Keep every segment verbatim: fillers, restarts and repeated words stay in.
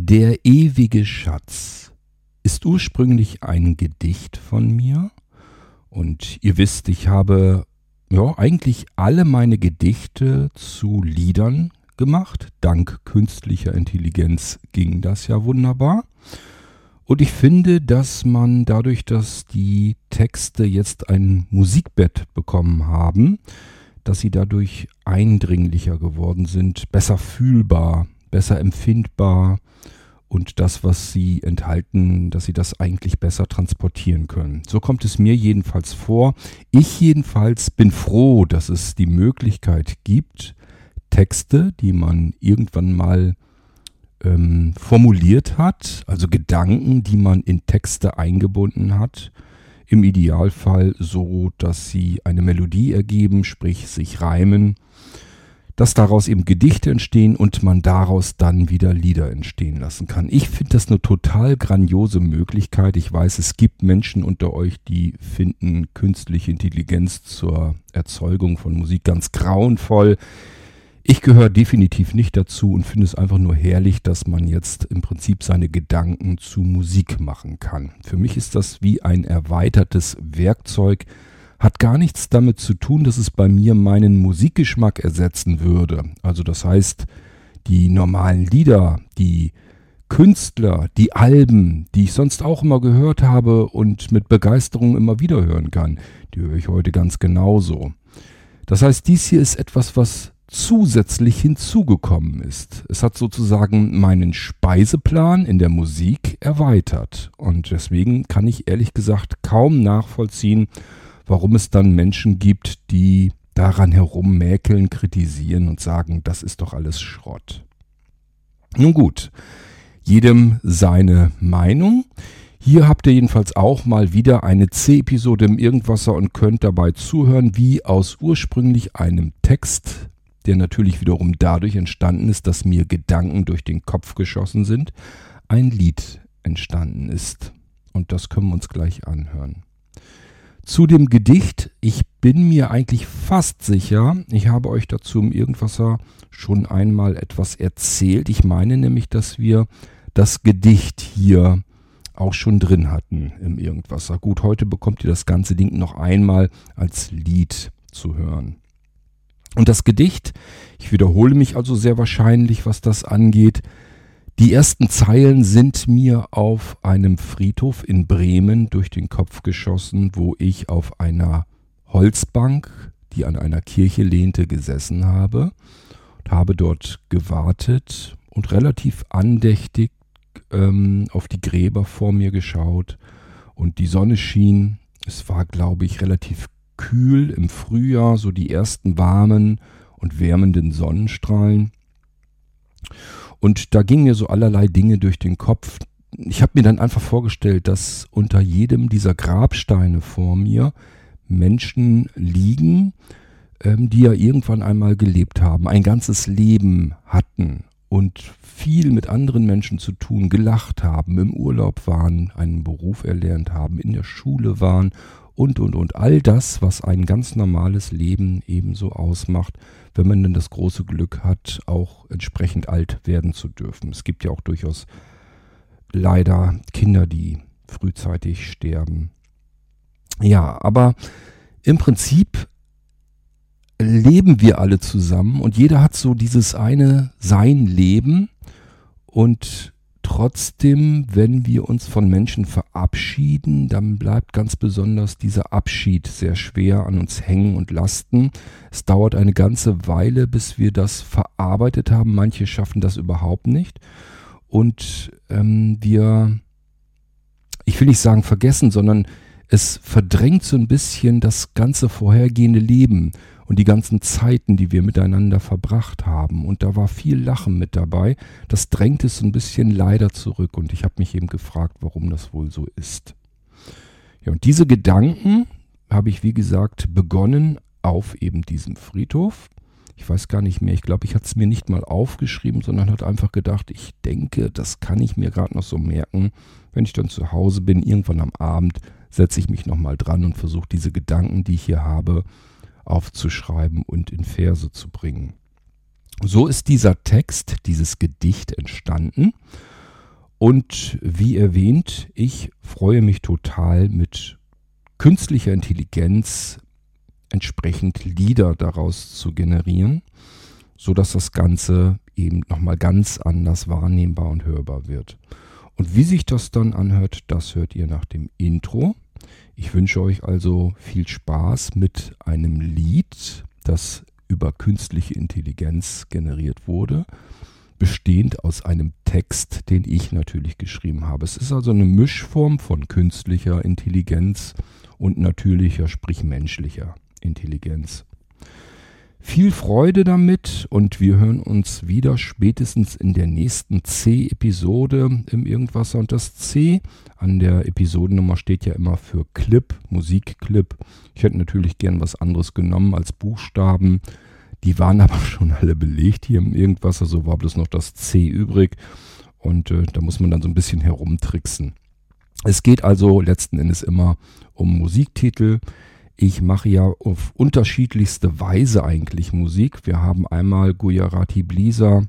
Der ewige Schatz ist ursprünglich ein Gedicht von mir und ihr wisst, ich habe ja eigentlich alle meine Gedichte zu Liedern gemacht. Dank künstlicher Intelligenz ging das ja wunderbar. Und ich finde, dass man dadurch, dass die Texte jetzt ein Musikbett bekommen haben, dass sie dadurch eindringlicher geworden sind, besser fühlbar, besser empfindbar und das, was sie enthalten, dass sie das eigentlich besser transportieren können. So kommt es mir jedenfalls vor. Ich jedenfalls bin froh, dass es die Möglichkeit gibt, Texte, die man irgendwann mal ähm, formuliert hat, also Gedanken, die man in Texte eingebunden hat, im Idealfall so, dass sie eine Melodie ergeben, sprich sich reimen, dass daraus eben Gedichte entstehen und man daraus dann wieder Lieder entstehen lassen kann. Ich finde das eine total grandiose Möglichkeit. Ich weiß, es gibt Menschen unter euch, die finden künstliche Intelligenz zur Erzeugung von Musik ganz grauenvoll. Ich gehöre definitiv nicht dazu und finde es einfach nur herrlich, dass man jetzt im Prinzip seine Gedanken zu Musik machen kann. Für mich ist das wie ein erweitertes Werkzeug, hat gar nichts damit zu tun, dass es bei mir meinen Musikgeschmack ersetzen würde. Also das heißt, die normalen Lieder, die Künstler, die Alben, die ich sonst auch immer gehört habe und mit Begeisterung immer wieder hören kann, die höre ich heute ganz genauso. Das heißt, dies hier ist etwas, was zusätzlich hinzugekommen ist. Es hat sozusagen meinen Speiseplan in der Musik erweitert. Und deswegen kann ich ehrlich gesagt kaum nachvollziehen, warum es dann Menschen gibt, die daran herummäkeln, kritisieren und sagen, das ist doch alles Schrott. Nun gut, jedem seine Meinung. Hier habt ihr jedenfalls auch mal wieder eine C-Episode im Irgendwasser und könnt dabei zuhören, wie aus ursprünglich einem Text, der natürlich wiederum dadurch entstanden ist, dass mir Gedanken durch den Kopf geschossen sind, ein Lied entstanden ist. Und das können wir uns gleich anhören. Zu dem Gedicht, ich bin mir eigentlich fast sicher, ich habe euch dazu im Irgendwasser schon einmal etwas erzählt. Ich meine nämlich, dass wir das Gedicht hier auch schon drin hatten im Irgendwasser. Gut, heute bekommt ihr das ganze Ding noch einmal als Lied zu hören. Und das Gedicht, ich wiederhole mich also sehr wahrscheinlich, was das angeht. Die ersten Zeilen sind mir auf einem Friedhof in Bremen durch den Kopf geschossen, wo ich auf einer Holzbank, die an einer Kirche lehnte, gesessen habe und habe dort gewartet und relativ andächtig ähm, auf die Gräber vor mir geschaut und die Sonne schien. Es war, glaube ich, relativ kühl im Frühjahr, so die ersten warmen und wärmenden Sonnenstrahlen. Und da gingen mir so allerlei Dinge durch den Kopf. Ich habe mir dann einfach vorgestellt, dass unter jedem dieser Grabsteine vor mir Menschen liegen, ähm, die ja irgendwann einmal gelebt haben, ein ganzes Leben hatten und viel mit anderen Menschen zu tun, gelacht haben, im Urlaub waren, einen Beruf erlernt haben, in der Schule waren und, und, und. All das, was ein ganz normales Leben ebenso ausmacht, wenn man denn das große Glück hat, auch entsprechend alt werden zu dürfen. Es gibt ja auch durchaus leider Kinder, die frühzeitig sterben. Ja, aber im Prinzip leben wir alle zusammen und jeder hat so dieses eine sein Leben und trotzdem, wenn wir uns von Menschen verabschieden, dann bleibt ganz besonders dieser Abschied sehr schwer an uns hängen und lasten. Es dauert eine ganze Weile, bis wir das verarbeitet haben. Manche schaffen das überhaupt nicht. Und ähm, wir, ich will nicht sagen vergessen, sondern es verdrängt so ein bisschen das ganze vorhergehende Leben und die ganzen Zeiten, die wir miteinander verbracht haben. Und da war viel Lachen mit dabei. Das drängt es so ein bisschen leider zurück. Und ich habe mich eben gefragt, warum das wohl so ist. Ja, und diese Gedanken habe ich, wie gesagt, begonnen auf eben diesem Friedhof. Ich weiß gar nicht mehr. Ich glaube, ich hatte es mir nicht mal aufgeschrieben, sondern hatte einfach gedacht, ich denke, das kann ich mir gerade noch so merken. Wenn ich dann zu Hause bin, irgendwann am Abend, setze ich mich nochmal dran und versuche diese Gedanken, die ich hier habe, aufzuschreiben und in Verse zu bringen. So ist dieser Text, dieses Gedicht entstanden Und wie erwähnt, ich freue mich total, mit künstlicher Intelligenz entsprechend Lieder daraus zu generieren, sodass das Ganze eben nochmal ganz anders wahrnehmbar und hörbar wird. Und wie sich das dann anhört, das hört ihr nach dem Intro. Ich wünsche euch also viel Spaß mit einem Lied, das über künstliche Intelligenz generiert wurde, bestehend aus einem Text, den ich natürlich geschrieben habe. Es ist also eine Mischform von künstlicher Intelligenz und natürlicher, sprich menschlicher Intelligenz. Viel Freude damit und wir hören uns wieder spätestens in der nächsten C-Episode im Irgendwasser. Und das C an der Episodennummer steht ja immer für Clip, Musikclip. Ich hätte natürlich gern was anderes genommen als Buchstaben. Die waren aber schon alle belegt hier im Irgendwasser, so war bloß noch das C übrig. Und äh, da muss man dann so ein bisschen herumtricksen. Es geht also letzten Endes immer um Musiktitel. Ich mache ja auf unterschiedlichste Weise eigentlich Musik. Wir haben einmal Gujarati Bliza,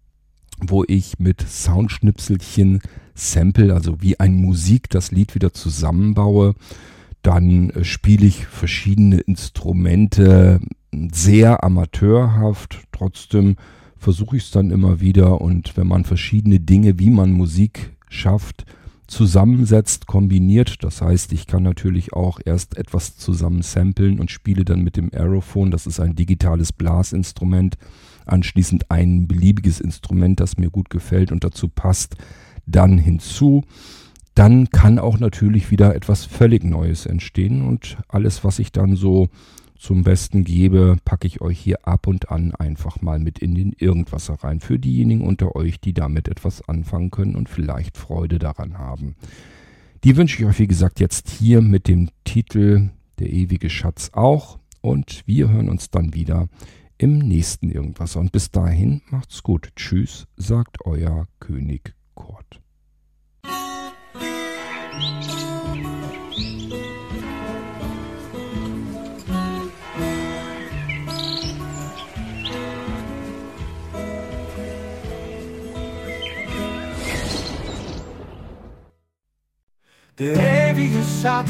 wo ich mit Soundschnipselchen sample, also wie ein Musik das Lied wieder zusammenbaue. Dann äh, spiele ich verschiedene Instrumente, sehr amateurhaft. Trotzdem versuche ich es dann immer wieder. Und wenn man verschiedene Dinge, wie man Musik schafft, zusammensetzt, kombiniert. Das heißt, ich kann natürlich auch erst etwas zusammen samplen und spiele dann mit dem Aerophone. Das ist ein digitales Blasinstrument. Anschließend ein beliebiges Instrument, das mir gut gefällt und dazu passt, dann hinzu. Dann kann auch natürlich wieder etwas völlig Neues entstehen und alles, was ich dann so zum Besten gebe, packe ich euch hier ab und an einfach mal mit in den Irgendwasser rein. Für diejenigen unter euch, die damit etwas anfangen können und vielleicht Freude daran haben. Die wünsche ich euch, wie gesagt, jetzt hier mit dem Titel Der ewige Schatz auch. Und wir hören uns dann wieder im nächsten Irgendwasser. Und bis dahin macht's gut. Tschüss, sagt euer König Kurt. Der ewige Schatz.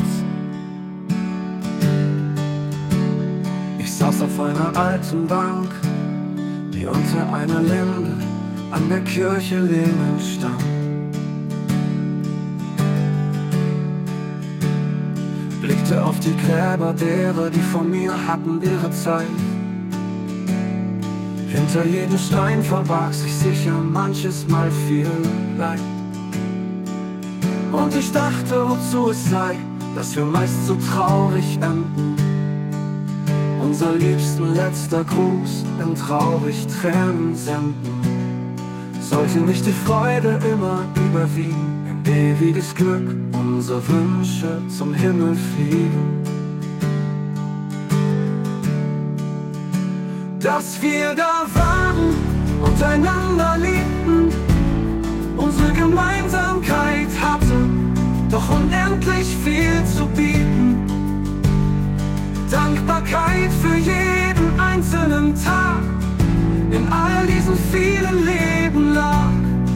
Ich saß auf einer alten Bank, die unter einer Linde an der Kirche lehnend stand. Blickte auf die Gräber derer, die vor mir hatten ihre Zeit. Hinter jedem Stein verbarg sich sicher manches Mal viel Leid. Und ich dachte, wozu es sei, dass wir meist so traurig enden. Unser liebsten letzter Gruß in traurig Tränen senden. Sollte nicht die Freude immer überwiegen, ein ewiges Glück, unsere Wünsche zum Himmel fliegen. Dass wir da waren und einander liebten, unsere Gemeinsamkeit hatte doch unendlich viel zu bieten. Dankbarkeit für jeden einzelnen Tag in all diesen vielen Leben lag.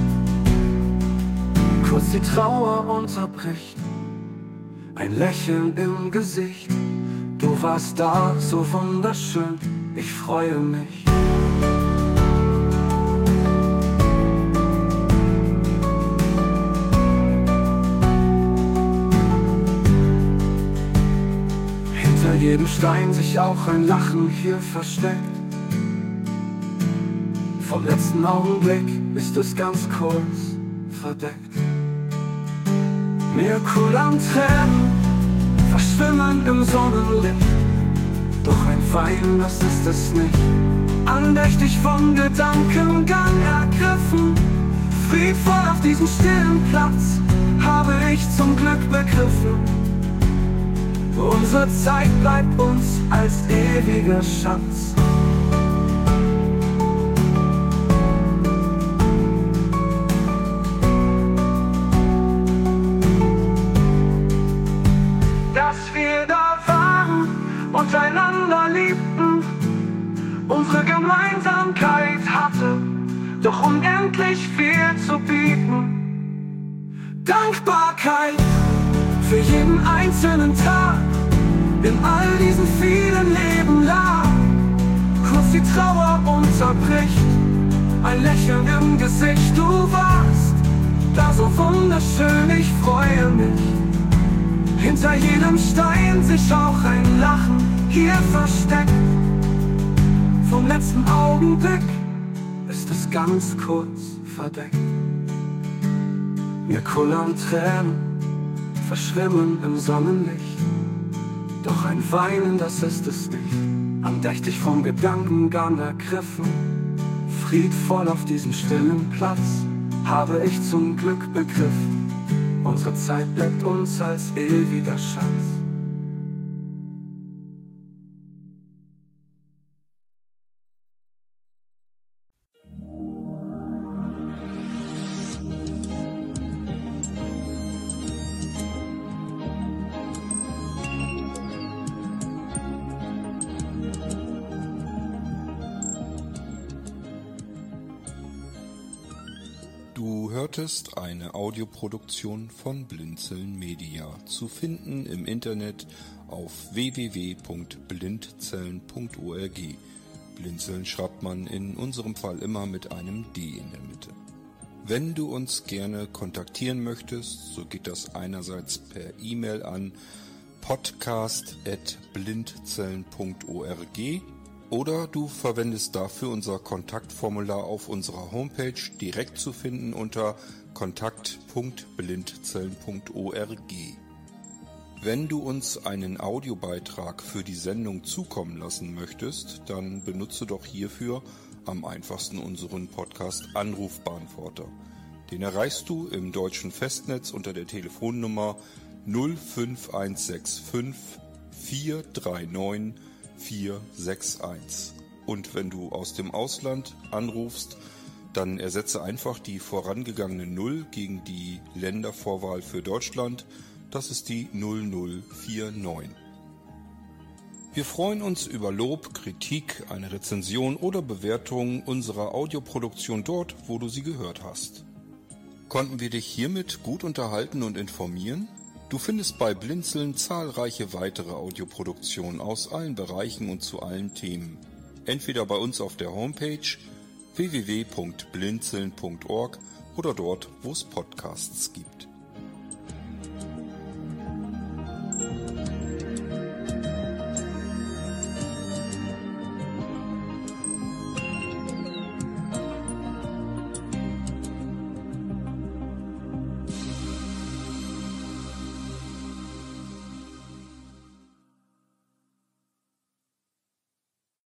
Kurz die Trauer unterbricht, ein Lächeln im Gesicht. Du warst da, so wunderschön, ich freue mich. Jedem Stein sich auch ein Lachen hier versteckt. Vom letzten Augenblick ist es ganz kurz verdeckt. Mir kullern Tränen, verschwimmen im Sonnenlicht. Doch ein Wein, das ist es nicht. Andächtig vom Gedankengang ergriffen, friedvoll auf diesem stillen Platz, habe ich zum Glück begriffen. Unsere Zeit bleibt uns als ewiger Schatz. Dass wir da waren und einander liebten, unsere Gemeinsamkeit hatte doch unendlich viel zu bieten. für jeden einzelnen Tag, in all diesen vielen Leben lag. Kurz die Trauer unterbricht, ein Lächeln im Gesicht. Du warst da so wunderschön, ich freue mich. Hinter jedem Stein sich auch ein Lachen hier versteckt. Vom letzten Augenblick ist es ganz kurz verdeckt. Wir kullern Tränen, verschwimmen im Sonnenlicht. Doch ein Weinen, das ist es nicht. Andächtig vom Gedankengang ergriffen, friedvoll auf diesem stillen Platz, habe ich zum Glück begriffen, unsere Zeit bleibt uns als ewiger Schatz. Du hörtest eine Audioproduktion von Blinzeln Media, zu finden im Internet auf w w w punkt blindzellen punkt org. Blinzeln schreibt man in unserem Fall immer mit einem D in der Mitte. Wenn du uns gerne kontaktieren möchtest, so geht das einerseits per E-Mail an podcast at blindzellen punkt org. Oder du verwendest dafür unser Kontaktformular auf unserer Homepage, direkt zu finden unter kontakt punkt blindzellen punkt org. Wenn du uns einen Audiobeitrag für die Sendung zukommen lassen möchtest, dann benutze doch hierfür am einfachsten unseren Podcast Anrufbeantworter. Den erreichst du im deutschen Festnetz unter der Telefonnummer null fünf eins sechs fünf vier drei neun vier sechs eins. Und wenn du aus dem Ausland anrufst, dann ersetze einfach die vorangegangene null gegen die Ländervorwahl für Deutschland. Das ist die null null vier neun. Wir freuen uns über Lob, Kritik, eine Rezension oder Bewertung unserer Audioproduktion dort, wo du sie gehört hast. Konnten wir dich hiermit gut unterhalten und informieren? Du findest bei Blinzeln zahlreiche weitere Audioproduktionen aus allen Bereichen und zu allen Themen. Entweder bei uns auf der Homepage w w w punkt blinzeln punkt org oder dort, wo es Podcasts gibt.